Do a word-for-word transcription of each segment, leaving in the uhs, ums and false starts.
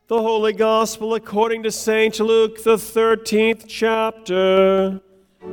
The Holy Gospel according to Saint Luke, the thirteenth chapter.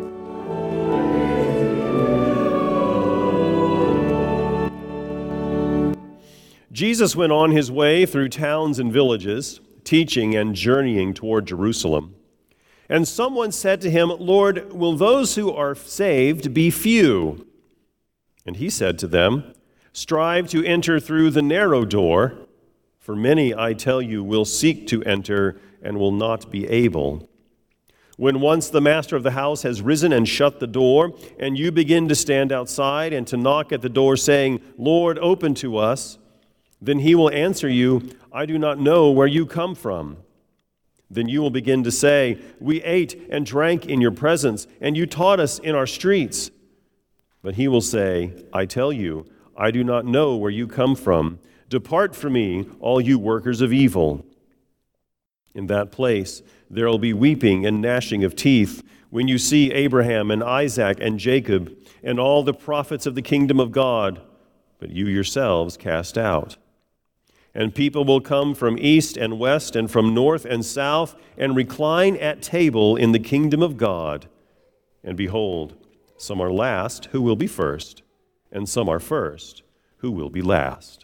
Jesus went on his way through towns and villages, teaching and journeying toward Jerusalem. And someone said to him, "Lord, will those who are saved be few?" And he said to them, "Strive to enter through the narrow door. For many, I tell you, will seek to enter and will not be able. When once the master of the house has risen and shut the door, and you begin to stand outside and to knock at the door, saying, 'Lord, open to us,' then he will answer you, 'I do not know where you come from.' Then you will begin to say, 'We ate and drank in your presence, and you taught us in our streets.' But he will say, 'I tell you, I do not know where you come from. Depart from me, all you workers of evil.' In that place there will be weeping and gnashing of teeth when you see Abraham and Isaac and Jacob and all the prophets of the kingdom of God, but you yourselves cast out. And people will come from east and west and from north and south and recline at table in the kingdom of God. And behold, some are last who will be first, and some are first who will be last."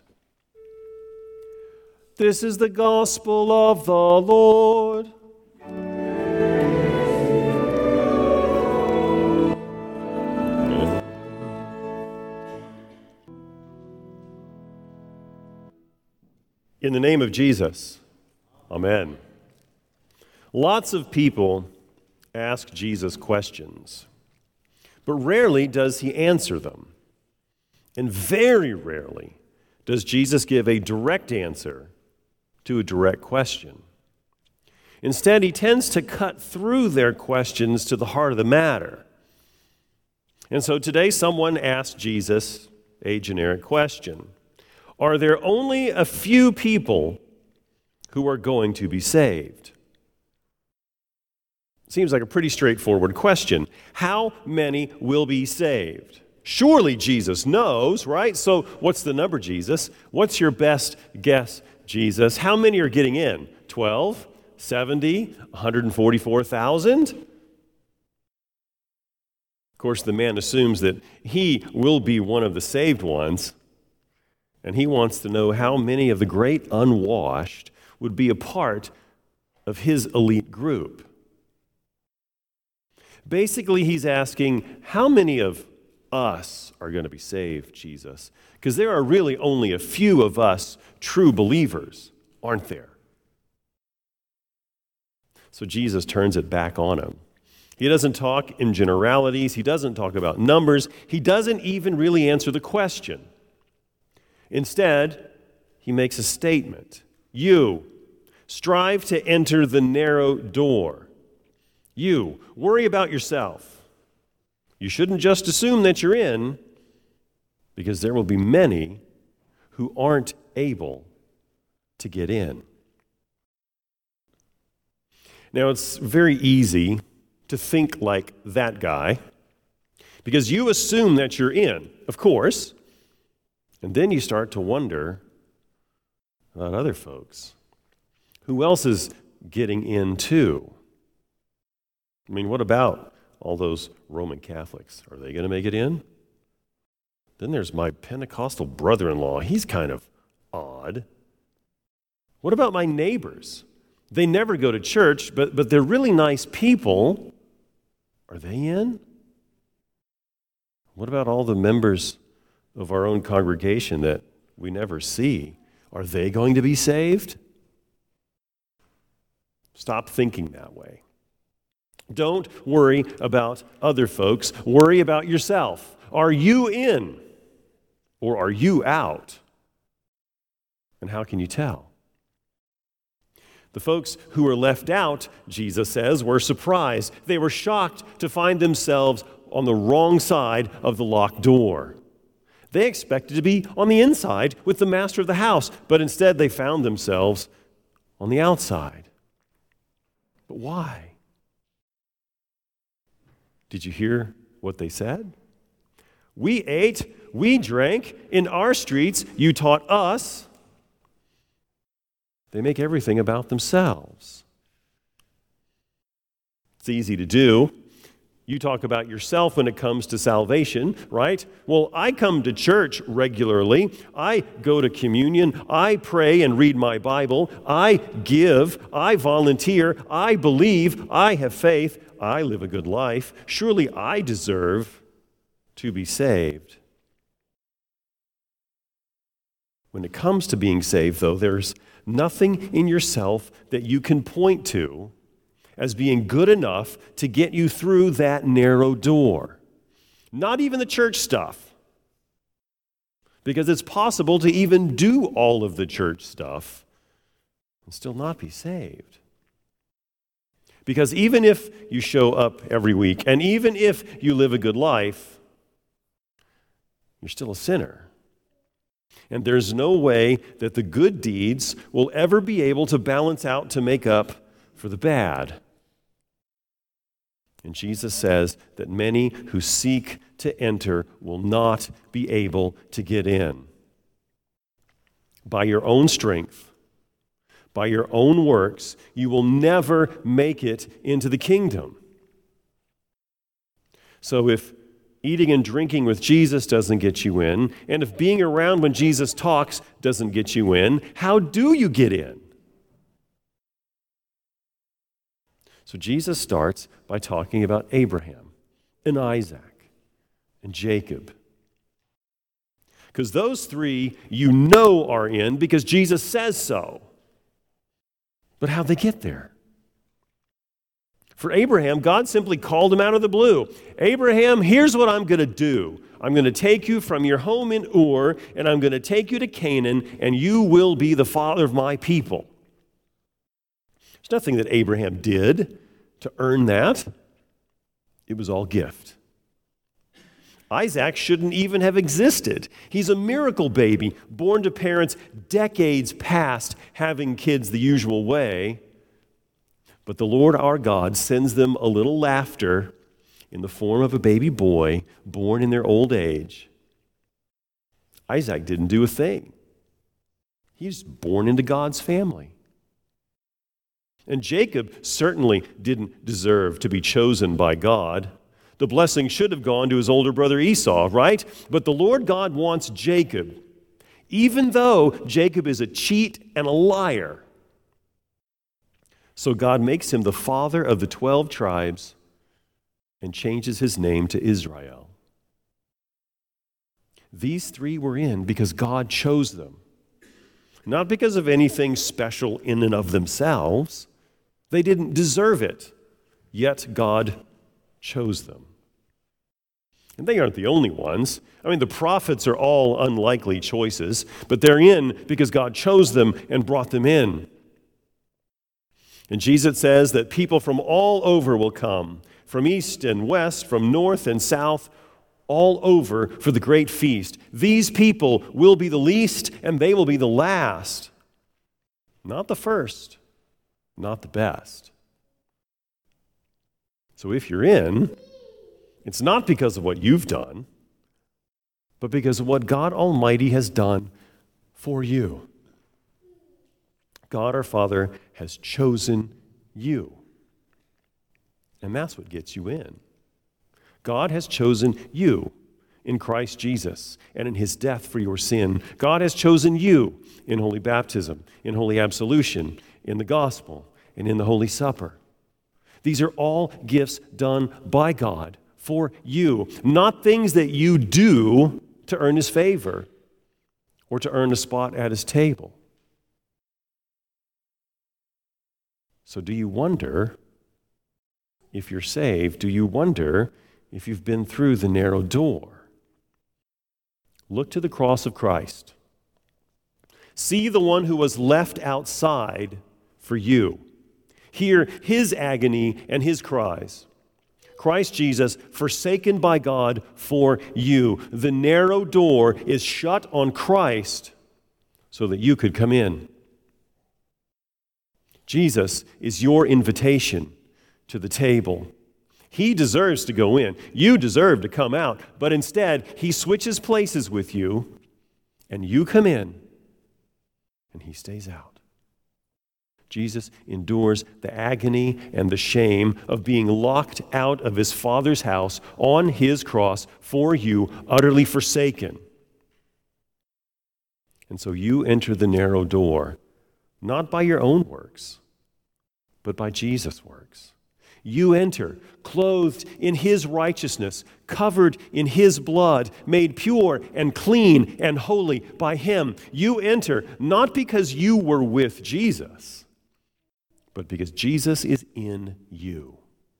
This is the gospel of the Lord. In the name of Jesus, amen. Lots of people ask Jesus questions, but rarely does he answer them. And very rarely does Jesus give a direct answer to a direct question. Instead, he tends to cut through their questions to the heart of the matter. And so today someone asked Jesus a generic question. Are there only a few people who are going to be saved? Seems like a pretty straightforward question. How many will be saved? Surely Jesus knows, right? So what's the number, Jesus? What's your best guess, Jesus? How many are getting in? twelve? seventy? one hundred forty-four thousand? Of course, the man assumes that he will be one of the saved ones, and he wants to know how many of the great unwashed would be a part of his elite group. Basically, he's asking, how many of us are going to be saved, Jesus? Because there are really only a few of us true believers, aren't there? So Jesus turns it back on him. He doesn't talk in generalities. He doesn't talk about numbers. He doesn't even really answer the question. Instead, he makes a statement. You, strive to enter the narrow door. You, worry about yourself. You shouldn't just assume that you're in, because there will be many who aren't able to get in. Now, it's very easy to think like that guy, because you assume that you're in, of course, and then you start to wonder about other folks. Who else is getting in too? I mean, what about all those Roman Catholics? Are they going to make it in? Then there's my Pentecostal brother-in-law. He's kind of odd. What about my neighbors? They never go to church, but, but they're really nice people. Are they in? What about all the members of our own congregation that we never see? Are they going to be saved? Stop thinking that way. Don't worry about other folks. Worry about yourself. Are you in or are you out? And how can you tell? The folks who were left out, Jesus says, were surprised. They were shocked to find themselves on the wrong side of the locked door. They expected to be on the inside with the master of the house, but instead they found themselves on the outside. But why? Did you hear what they said? We ate, we drank, in our streets you taught us. They make everything about themselves. It's easy to do. You talk about yourself when it comes to salvation, right? Well, I come to church regularly. I go to communion. I pray and read my Bible. I give. I volunteer. I believe. I have faith. I live a good life. Surely I deserve to be saved. When it comes to being saved, though, there's nothing in yourself that you can point to as being good enough to get you through that narrow door. Not even the church stuff. Because it's possible to even do all of the church stuff and still not be saved. Because even if you show up every week, and even if you live a good life, you're still a sinner. And there's no way that the good deeds will ever be able to balance out to make up for the bad. And Jesus says that many who seek to enter will not be able to get in. By your own strength, by your own works, you will never make it into the kingdom. So if eating and drinking with Jesus doesn't get you in, and if being around when Jesus talks doesn't get you in, how do you get in? So Jesus starts by talking about Abraham and Isaac and Jacob. Because those three you know are in because Jesus says so. But how'd they get there? For Abraham, God simply called him out of the blue. Abraham, here's what I'm going to do. I'm going to take you from your home in Ur, and I'm going to take you to Canaan, and you will be the father of my people. There's nothing that Abraham did to earn that. It was all gift. Isaac shouldn't even have existed. He's a miracle baby, born to parents decades past having kids the usual way. But the Lord our God sends them a little laughter in the form of a baby boy born in their old age. Isaac didn't do a thing. He's born into God's family. And Jacob certainly didn't deserve to be chosen by God. The blessing should have gone to his older brother Esau, right? But the Lord God wants Jacob, even though Jacob is a cheat and a liar. So God makes him the father of the twelve tribes and changes his name to Israel. These three were in because God chose them, not because of anything special in and of themselves. They didn't deserve it, yet God chose them. And they aren't the only ones. I mean, the prophets are all unlikely choices, but they're in because God chose them and brought them in. And Jesus says that people from all over will come, from east and west, from north and south, all over for the great feast. These people will be the least and they will be the last. Not the first, not the best. So if you're in, it's not because of what you've done, but because of what God Almighty has done for you. God our Father has chosen you. And that's what gets you in. God has chosen you in Christ Jesus and in his death for your sin. God has chosen you in holy baptism, in holy absolution, in the gospel, and in the Holy Supper. These are all gifts done by God for you, not things that you do to earn his favor or to earn a spot at his table. So do you wonder if you're saved? Do you wonder if you've been through the narrow door? Look to the cross of Christ. See the one who was left outside for you. Hear his agony and his cries. Christ Jesus, forsaken by God for you. The narrow door is shut on Christ so that you could come in. Jesus is your invitation to the table. He deserves to go in. You deserve to come out. But instead, he switches places with you, and you come in, and he stays out. Jesus endures the agony and the shame of being locked out of his Father's house on his cross for you, utterly forsaken. And so you enter the narrow door, not by your own works, but by Jesus' works. You enter, clothed in his righteousness, covered in his blood, made pure and clean and holy by him. You enter not because you were with Jesus, but because Jesus is in you.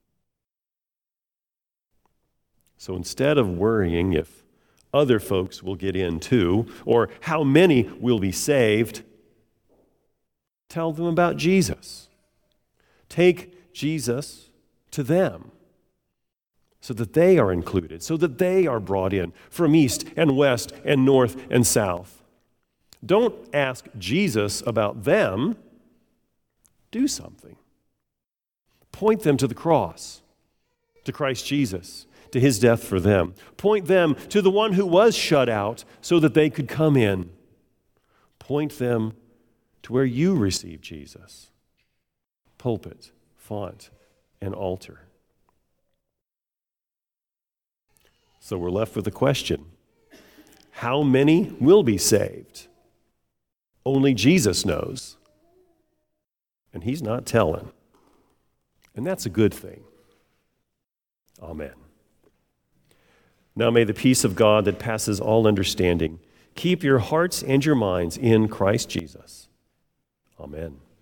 So instead of worrying if other folks will get in too, or how many will be saved, tell them about Jesus. Take Jesus to them so that they are included, so that they are brought in from east and west and north and south. Don't ask Jesus about them. Do something. Point them to the cross, to Christ Jesus, to his death for them. Point them to the one who was shut out so that they could come in. Point them to where you received Jesus. Pulpit, font, and altar. So we're left with the question, how many will be saved? Only Jesus knows. And he's not telling. And that's a good thing. Amen. Now may the peace of God that passes all understanding keep your hearts and your minds in Christ Jesus. Amen.